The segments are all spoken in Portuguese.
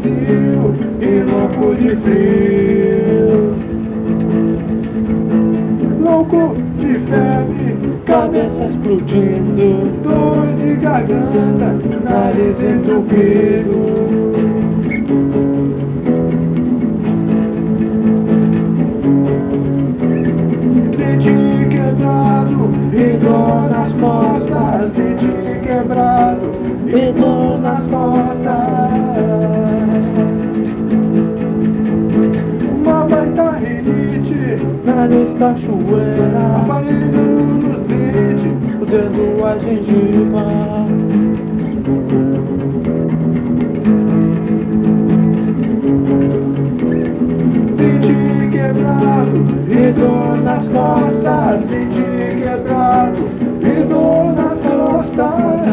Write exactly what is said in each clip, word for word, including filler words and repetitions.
vazio e louco de frio. Louco de febre, cabeça explodindo, dor de garganta, nariz entupido. Dente quebrado e dor nas costas, dente quebrado e dor nas costas. Uma baita rinite, nariz cachoeira, aparelho nos dentes, fudendo a gengiva. Dente quebrado e dor nas costas, dente quebrado e dor nas costas.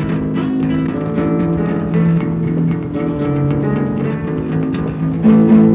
Thank you.